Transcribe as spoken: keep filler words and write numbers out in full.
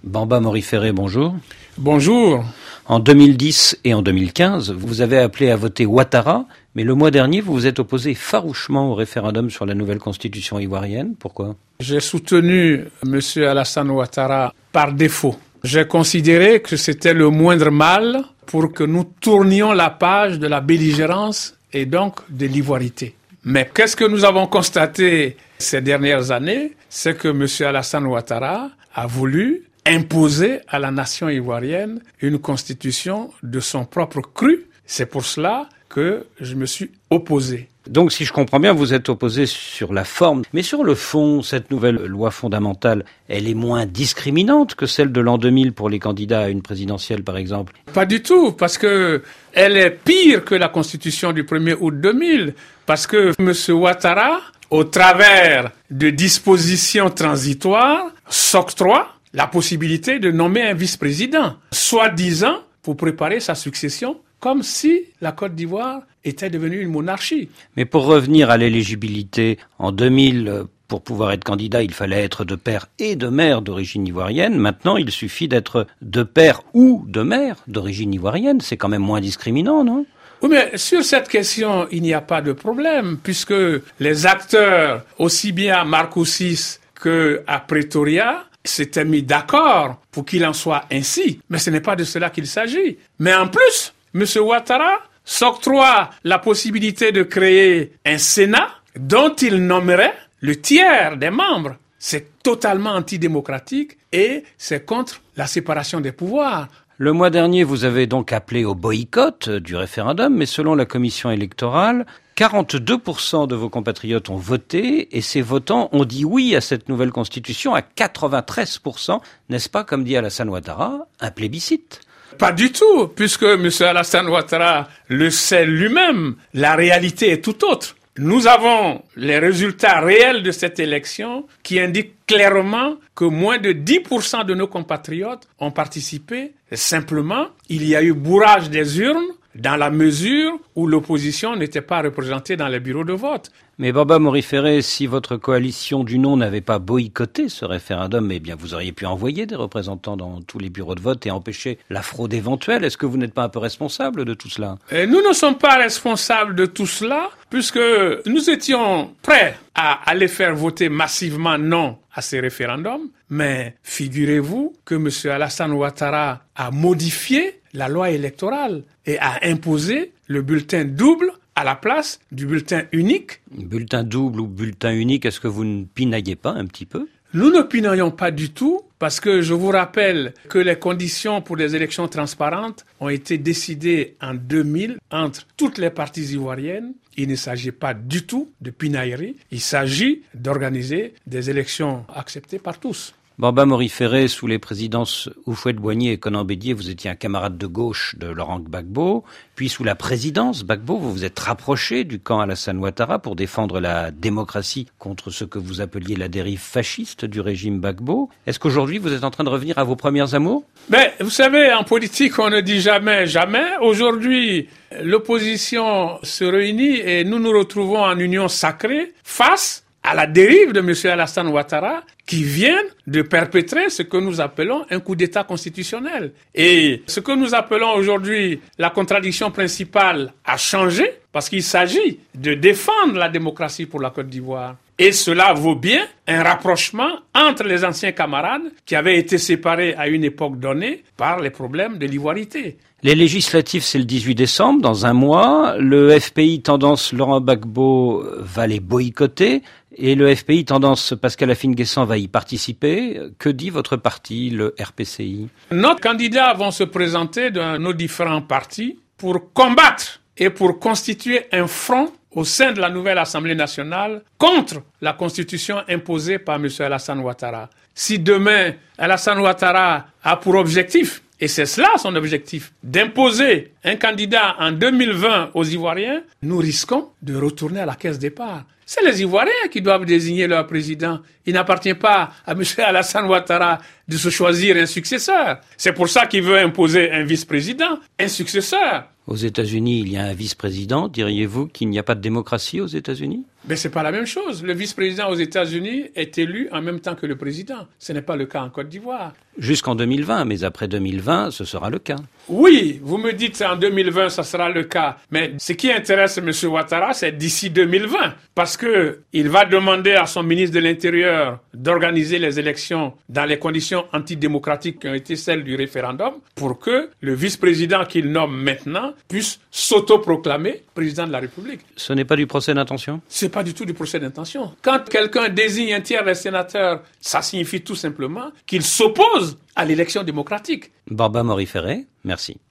Bamba Moriféré, bonjour. Bonjour. En deux mille dix et en deux mille quinze, vous avez appelé à voter Ouattara, mais le mois dernier, vous vous êtes opposé farouchement au référendum sur la nouvelle constitution ivoirienne. Pourquoi ? J'ai soutenu M. Alassane Ouattara par défaut. J'ai considéré que c'était le moindre mal pour que nous tournions la page de la belligérance et donc de l'ivoirité. Mais qu'est-ce que nous avons constaté ces dernières années ? C'est que M. Alassane Ouattara a voulu imposer à la nation ivoirienne une constitution de son propre cru. C'est pour cela que je me suis opposé. Donc, si je comprends bien, vous êtes opposé sur la forme. Mais sur le fond, cette nouvelle loi fondamentale, elle est moins discriminante que celle de l'an deux mille pour les candidats à une présidentielle, par exemple. Pas du tout, parce que elle est pire que la constitution du premier août deux mille. Parce que M. Ouattara, au travers de dispositions transitoires, s'octroie la possibilité de nommer un vice-président, soi-disant pour préparer sa succession, comme si la Côte d'Ivoire était devenue une monarchie. Mais pour revenir à l'éligibilité, en deux mille, pour pouvoir être candidat, il fallait être de père et de mère d'origine ivoirienne. Maintenant, il suffit d'être de père ou de mère d'origine ivoirienne. C'est quand même moins discriminant, non ? Oui, mais sur cette question, il n'y a pas de problème, puisque les acteurs, aussi bien à Marcoussis qu'à Pretoria, s'étaient mis d'accord pour qu'il en soit ainsi. Mais ce n'est pas de cela qu'il s'agit. Mais en plus, M. Ouattara s'octroie la possibilité de créer un Sénat dont il nommerait le tiers des membres. C'est totalement antidémocratique et c'est contre la séparation des pouvoirs. Le mois dernier, vous avez donc appelé au boycott du référendum, mais selon la commission électorale, quarante-deux pour cent de vos compatriotes ont voté et ces votants ont dit oui à cette nouvelle constitution à quatre-vingt-treize pour cent. N'est-ce pas, comme dit Alassane Ouattara, un plébiscite ? Pas du tout, puisque M. Alassane Ouattara le sait lui-même. La réalité est tout autre. Nous avons les résultats réels de cette élection qui indiquent clairement que moins de dix pour cent de nos compatriotes ont participé. Simplement, il y a eu bourrage des urnes dans la mesure où l'opposition n'était pas représentée dans les bureaux de vote. Mais Bamba Moriféré, si votre coalition du non n'avait pas boycotté ce référendum, eh bien vous auriez pu envoyer des représentants dans tous les bureaux de vote et empêcher la fraude éventuelle. Est-ce que vous n'êtes pas un peu responsable de tout cela ? Et nous ne sommes pas responsables de tout cela, puisque nous étions prêts à aller faire voter massivement non à ces référendums. Mais figurez-vous que M. Alassane Ouattara a modifié la loi électorale et a imposé le bulletin double à la place du bulletin unique. Bulletin double ou bulletin unique, est-ce que vous ne pinaillez pas un petit peu ? Nous ne pinaillons pas du tout, parce que je vous rappelle que les conditions pour des élections transparentes ont été décidées en deux mille entre toutes les parties ivoiriennes. Il ne s'agit pas du tout de pinaillerie, il s'agit d'organiser des élections acceptées par tous. Bamba Moriféré, sous les présidences Houphouët-Boigny et Konan Bédié, vous étiez un camarade de gauche de Laurent Gbagbo. Puis sous la présidence Gbagbo, vous vous êtes rapproché du camp Alassane Ouattara pour défendre la démocratie contre ce que vous appeliez la dérive fasciste du régime Gbagbo. Est-ce qu'aujourd'hui vous êtes en train de revenir à vos premières amours ? Mais vous savez, en politique, on ne dit jamais, jamais. Aujourd'hui, l'opposition se réunit et nous nous retrouvons en union sacrée face à la dérive de M. Alassane Ouattara qui vient de perpétrer ce que nous appelons un coup d'État constitutionnel. Et ce que nous appelons aujourd'hui la contradiction principale a changé parce qu'il s'agit de défendre la démocratie pour la Côte d'Ivoire. Et cela vaut bien un rapprochement entre les anciens camarades qui avaient été séparés à une époque donnée par les problèmes de l'ivoirité. Les législatives, c'est le dix-huit décembre, dans un mois. Le F P I tendance Laurent Gbagbo va les boycotter et le F P I tendance Pascal Afine-Guessant va y participer. Que dit votre parti, le R P C I ? Nos candidats vont se présenter dans nos différents partis pour combattre et pour constituer un front au sein de la nouvelle Assemblée nationale contre la constitution imposée par M. Alassane Ouattara. Si demain, Alassane Ouattara a pour objectif, et c'est cela son objectif, d'imposer un candidat en deux mille vingt aux Ivoiriens, nous risquons de retourner à la caisse départ. C'est les Ivoiriens qui doivent désigner leur président. Il n'appartient pas à M. Alassane Ouattara de se choisir un successeur. C'est pour ça qu'il veut imposer un vice-président, un successeur. Aux États-Unis, il y a un vice-président. Diriez-vous qu'il n'y a pas de démocratie aux États-Unis ? Mais c'est pas la même chose. Le vice-président aux États-Unis est élu en même temps que le président. Ce n'est pas le cas en Côte d'Ivoire. Jusqu'en deux mille vingt, mais après deux mille vingt, ce sera le cas. Oui, vous me dites en deux mille vingt, ça sera le cas. Mais ce qui intéresse M. Ouattara, c'est d'ici deux mille vingt. Parce que il va demander à son ministre de l'Intérieur d'organiser les élections dans les conditions antidémocratiques qui ont été celles du référendum pour que le vice-président qu'il nomme maintenant puisse s'autoproclamer président de la République. Ce n'est pas du procès d'intention ? C'est pas du tout du procès d'intention. Quand quelqu'un désigne un tiers des sénateurs, ça signifie tout simplement qu'il s'oppose à l'élection démocratique. Barba Mori-Ferré, merci.